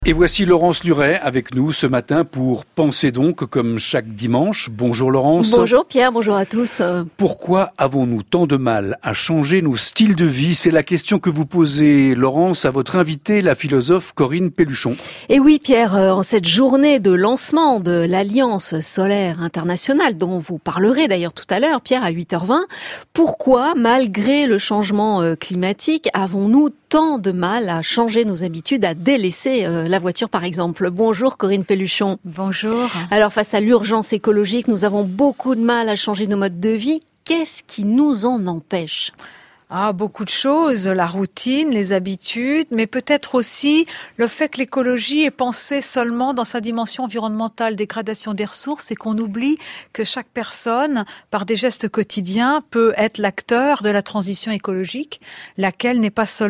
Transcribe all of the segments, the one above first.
Et voici Laurence Luret avec nous ce matin pour Penser donc, comme chaque dimanche. Bonjour Laurence. Bonjour Pierre, bonjour à tous. Pourquoi avons-nous tant de mal à changer nos styles de vie ? C'est la question que vous posez, Laurence, à votre invitée, la philosophe Corinne Pelluchon. Et oui Pierre, en cette journée de lancement de l'Alliance solaire internationale, dont vous parlerez d'ailleurs tout à l'heure, Pierre, à 8h20, pourquoi, malgré le changement climatique, avons-nous tant de mal à changer nos habitudes, à délaisser la voiture par exemple? Bonjour Corinne Pelluchon. Bonjour. Alors face à l'urgence écologique, nous avons beaucoup de mal à changer nos modes de vie. Qu'est-ce qui nous en empêche ? Beaucoup de choses, la routine, les habitudes, mais peut-être aussi le fait que l'écologie est pensée seulement dans sa dimension environnementale, dégradation des ressources, et qu'on oublie que chaque personne, par des gestes quotidiens, peut être l'acteur de la transition écologique, laquelle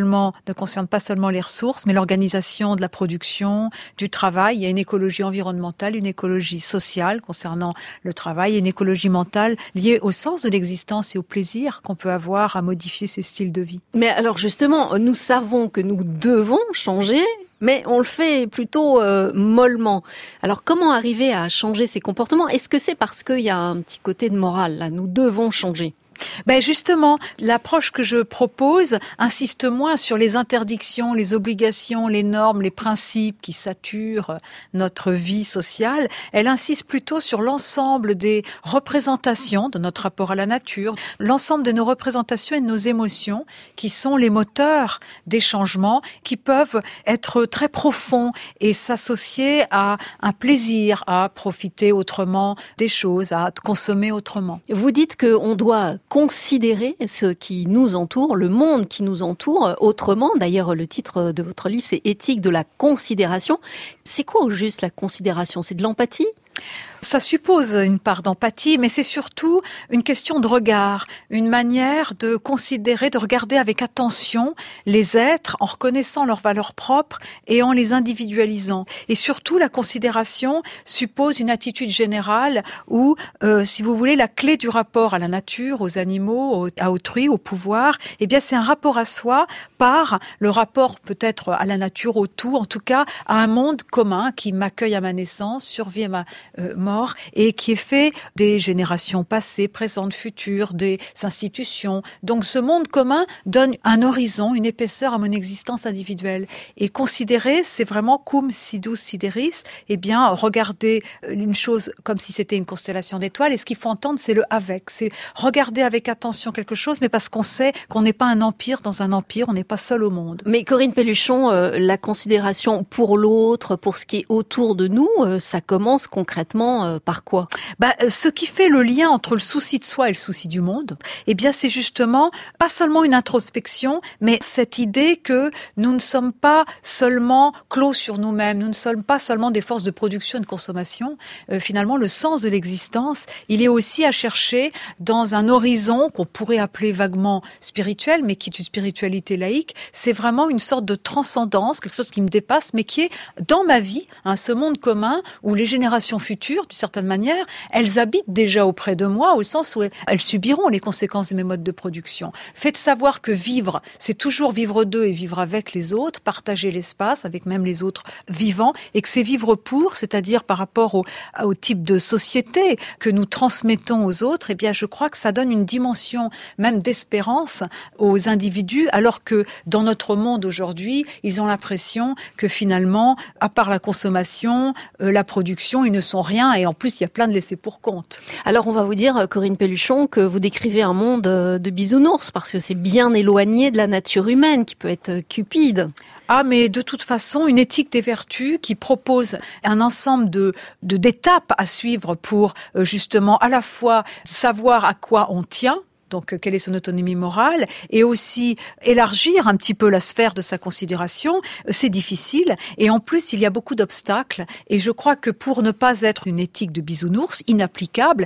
ne concerne pas seulement les ressources, mais l'organisation de la production, du travail. Il y a une écologie environnementale, une écologie sociale concernant le travail, et une écologie mentale liée au sens de l'existence et au plaisir qu'on peut avoir à modifier ces styles de vie. Mais alors justement, nous savons que nous devons changer, mais on le fait plutôt mollement. Alors comment arriver à changer ces comportements ? Est-ce que c'est parce qu'il y a un petit côté de morale là ? Nous devons changer. Justement, l'approche que je propose insiste moins sur les interdictions, les obligations, les normes, les principes qui saturent notre vie sociale. Elle insiste plutôt sur l'ensemble des représentations de notre rapport à la nature, l'ensemble de nos représentations et de nos émotions qui sont les moteurs des changements qui peuvent être très profonds et s'associer à un plaisir, à profiter autrement des choses, à consommer autrement. Vous dites qu'on doit considérer ce qui nous entoure, le monde qui nous entoure autrement. D'ailleurs, le titre de votre livre, c'est Éthique de la considération. C'est quoi au juste la considération ? C'est de l'empathie ? Ça suppose une part d'empathie, mais c'est surtout une question de regard, une manière de considérer, de regarder avec attention les êtres en reconnaissant leurs valeurs propres et en les individualisant. Et surtout, la considération suppose une attitude générale où, si vous voulez, la clé du rapport à la nature, aux animaux, à autrui, au pouvoir, c'est un rapport à soi par le rapport peut-être à la nature, au tout, en tout cas à un monde commun qui m'accueille à ma naissance, survit à ma mort, et qui est fait des générations passées, présentes, futures, des institutions. Donc ce monde commun donne un horizon, une épaisseur à mon existence individuelle. Et considérer, c'est vraiment cum sidus sideris, regarder une chose comme si c'était une constellation d'étoiles, et ce qu'il faut entendre, c'est le avec. C'est regarder avec attention quelque chose, mais parce qu'on sait qu'on n'est pas un empire dans un empire, on n'est pas seul au monde. Mais Corinne Pelluchon, la considération pour l'autre, pour ce qui est autour de nous, ça commence concrètement par quoi ? Ce qui fait le lien entre le souci de soi et le souci du monde, c'est justement pas seulement une introspection, mais cette idée que nous ne sommes pas seulement clos sur nous-mêmes, nous ne sommes pas seulement des forces de production et de consommation. Finalement, le sens de l'existence, il est aussi à chercher dans un horizon qu'on pourrait appeler vaguement spirituel, mais qui est une spiritualité laïque. C'est vraiment une sorte de transcendance, quelque chose qui me dépasse, mais qui est dans ma vie, ce monde commun où les générations futures, d'une certaine manière, elles habitent déjà auprès de moi au sens où elles subiront les conséquences de mes modes de production. Fait de savoir que vivre, c'est toujours vivre d'eux et vivre avec les autres, partager l'espace avec même les autres vivants, et que c'est vivre pour, c'est-à-dire par rapport au type de société que nous transmettons aux autres, je crois que ça donne une dimension même d'espérance aux individus, alors que dans notre monde aujourd'hui, ils ont l'impression que finalement, à part la consommation, la production, ils ne sont rien, et en plus, il y a plein de laissés pour compte. Alors, on va vous dire, Corinne Pelluchon, que vous décrivez un monde de bisounours, parce que c'est bien éloigné de la nature humaine, qui peut être cupide. Mais de toute façon, une éthique des vertus qui propose un ensemble d'étapes à suivre pour justement à la fois savoir à quoi on tient, donc quelle est son autonomie morale, et aussi élargir un petit peu la sphère de sa considération, c'est difficile, et en plus il y a beaucoup d'obstacles, et je crois que pour ne pas être une éthique de bisounours, inapplicable,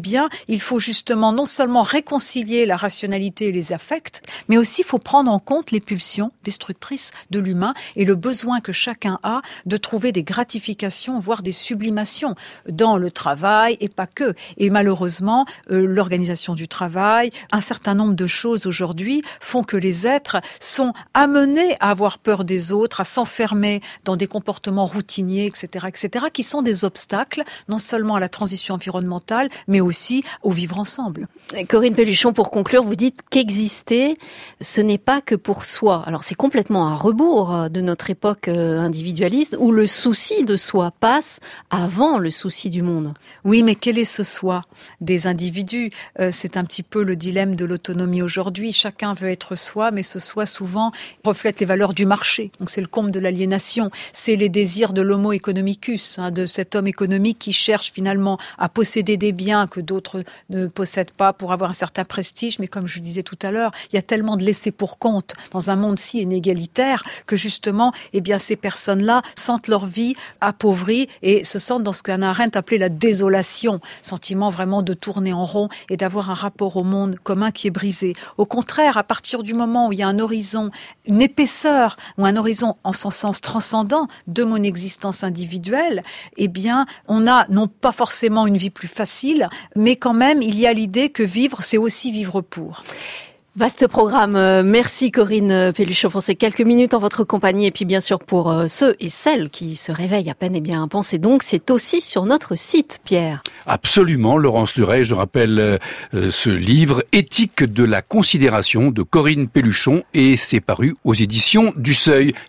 il faut justement non seulement réconcilier la rationalité et les affects, mais aussi il faut prendre en compte les pulsions destructrices de l'humain, et le besoin que chacun a de trouver des gratifications, voire des sublimations dans le travail, et pas que. Et malheureusement, l'organisation du travail, un certain nombre de choses aujourd'hui font que les êtres sont amenés à avoir peur des autres, à s'enfermer dans des comportements routiniers, etc., qui sont des obstacles, non seulement à la transition environnementale, mais aussi au vivre ensemble. Corinne Pelluchon, pour conclure, vous dites qu'exister, ce n'est pas que pour soi. Alors c'est complètement à rebours de notre époque individualiste, où le souci de soi passe avant le souci du monde. Oui, mais quel est ce soi des individus ? C'est un petit peu le dilemme de l'autonomie aujourd'hui. Chacun veut être soi, mais ce soi souvent reflète les valeurs du marché. Donc c'est le comble de l'aliénation. C'est les désirs de l'homo economicus, de cet homme économique qui cherche finalement à posséder des biens que d'autres ne possèdent pas pour avoir un certain prestige. Mais comme je le disais tout à l'heure, il y a tellement de laissés pour compte dans un monde si inégalitaire que justement, ces personnes-là sentent leur vie appauvrie et se sentent dans ce qu'Hannah Arendt appelait la désolation, sentiment vraiment de tourner en rond et d'avoir un rapport au monde commun qui est brisé. Au contraire, à partir du moment où il y a un horizon, une épaisseur ou un horizon en son sens transcendant de mon existence individuelle, on a non pas forcément une vie plus facile, mais quand même il y a l'idée que vivre, c'est aussi vivre pour. Vaste programme. Merci Corinne Pelluchon pour ces quelques minutes en votre compagnie. Et puis bien sûr pour ceux et celles qui se réveillent à peine et bien pensez donc, c'est aussi sur notre site, Pierre. Absolument, Laurence Luret. Je rappelle ce livre Éthique de la considération de Corinne Pelluchon et c'est paru aux éditions du Seuil.